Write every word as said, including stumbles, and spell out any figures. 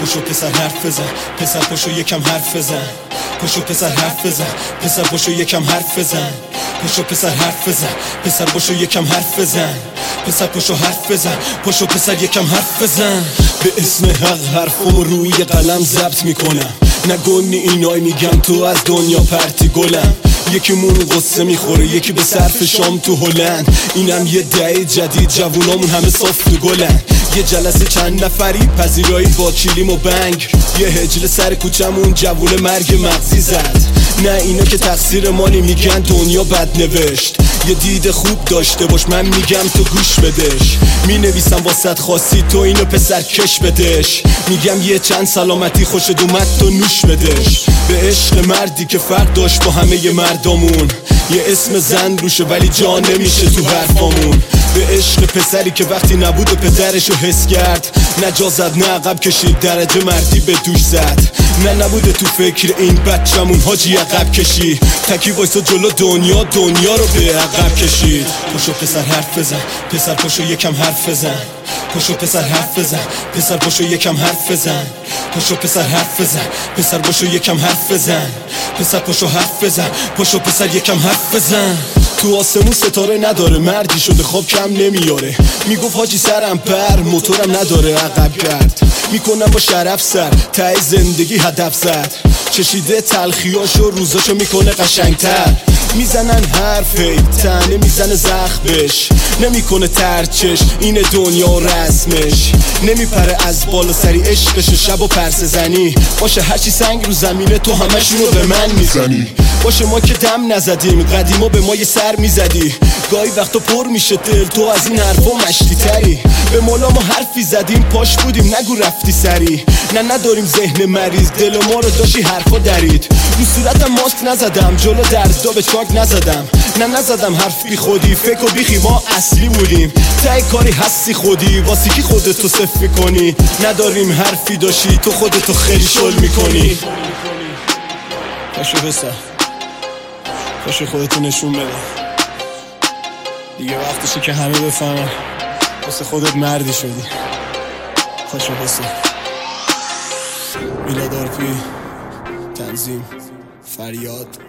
پشو پسر حرف بزن، پسر پشو یکم حرف بزن. پشو پسر حرف بزن، پسر پشو یکم حرف بزن. پشو پسر حرف بزن، پسر پشو یکم حرف بزن. پسر پشو حرف بزن، پشو پسر یکم حرف بزن. به اسم حق حرفمو روی قلم ضبط میکنم، نگونی اینای میگم تو از دنیا پرتی گلم. یکی مون قصه میخوره، یکی به صرف شام تو هلند. اینم یه دعی جدید، جوونامون همه صاف تو گلن. یه جلسه چند نفری پذیرایی با کلیم و بنگ. یه هجل سر کوچمون جوون مرگ مغزی زد. نه اینا که تقصیر مانی، میگن دنیا بد نوشت. یه دید خوب داشته باش، من میگم تو گوش بدش. می نویسم واسط خاصی، تو اینو پسر کش بدش. میگم یه چند سلامتی خوشت اومد تو نوش بدش. به عشق مردی که فرق داشت با همه ی مردامون. یه اسم زن روشه ولی جا نمیشه تو حرفامون. به عشق پسری که وقتی نبود پدرشو حس کرد. نه جا زد نه عقب کشید، درجه مردی به دوش زد. نه نبوده تو فکر این بچمون حاجی عقب کشی. تکی وایسا جلو دنیا، دنیا رو به عقب کشید. پشو پسر حرف بزن، پسر پشو یکم حرف بزن. پشو پسر حرف بزن، پسر پشو یکم حرف بزن. پشو پسر حرف بزن، پسر پشو یکم حرف بزن. پسر پشو حرف بزن، پشو پسر یکم حرف بزن. تو آسمون ستاره نداره، مردی شده خواب کم نمیاره. میگفت حاجی سرم پر، موتورم نداره عقب کرد. میکنم با شرف سر، ته زندگی هدف زد. چشیده تلخیاشو روزاشو میکنه قشنگتر. میزنن حرفی تنه میزنه زخمش. نمیکنه ترچش این دنیا رسمش. نمیپره از بالا سری عشقش شب و پرسه زنی. باشه هرچی سنگ رو زمینه تو همشونو به من میزنی. باشه ما که دم نزدیم، قدیما به ما یه سر میزدی. گاهی وقتا پر میشه دل، تو از این حرفا مشتی تری. به مولا ما حرفی زدیم پاش بودیم، نگو رفتی سری. نه نداریم ذهن مریض، دل ما رو داشتی حرفا درید. رو صورتم ماسک نزدم، جلو درزدا به چاک نزدم. نه نزدم حرف بی خودی، فکر و بیخی ما اصلی بودیم. تای کاری هستی خودی، واسه کی خودتو صفر میکنی. نداریم حرفی داشتی، تو خودتو خیلی شل میکنی. پاشو بسر، پاشو خودتو نشون بده. دیگه وقتشه که همه بفهمن واسه خودت مردی شدی. پاشو بسر. میلاد عارفی، تنظیم فریاد.